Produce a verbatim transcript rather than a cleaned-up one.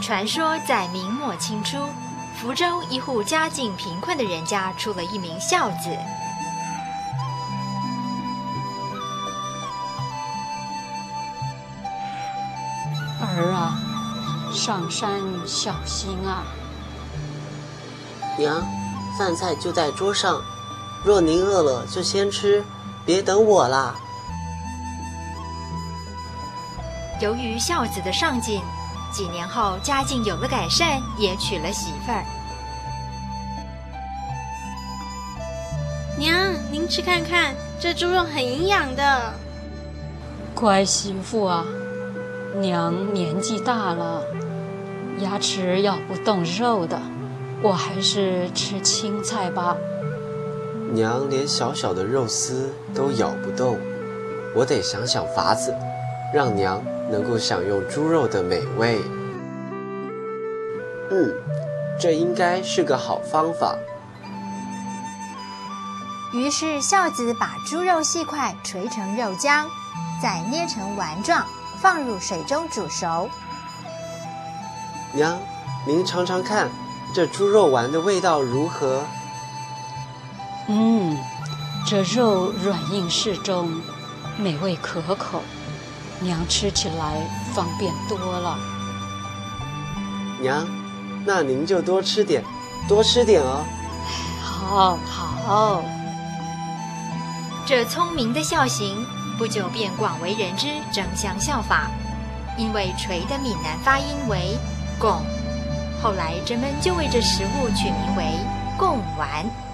传说在明末清初，福州一户家境贫困的人家出了一名孝子。 儿啊，上山小心啊！ 娘，饭菜就在桌上，若您饿了就先吃，别等我啦。 由于孝子的上进，几年后家境有了改善，也娶了媳妇儿。 娘，您吃看看，这猪肉很营养的。 乖媳妇啊，娘年纪大了，牙齿咬不动肉的，我还是吃青菜吧。 娘连小小的肉丝都咬不动，我得想想法子，让娘能够享用猪肉的美味。嗯，这应该是个好方法。 于是孝子把猪肉细块捶成肉浆，再捏成丸状，放入水中煮熟。 娘，您尝尝看，这猪肉丸的味道如何？ 嗯，这肉软硬适中，美味可口，娘吃起来方便多了。 娘，那您就多吃点，多吃点哦。 好，好。 这聪明的孝行不久便广为人知，争相效法。因为锤的闽南发音为“贡”，后来人们就为这食物取名为贡丸。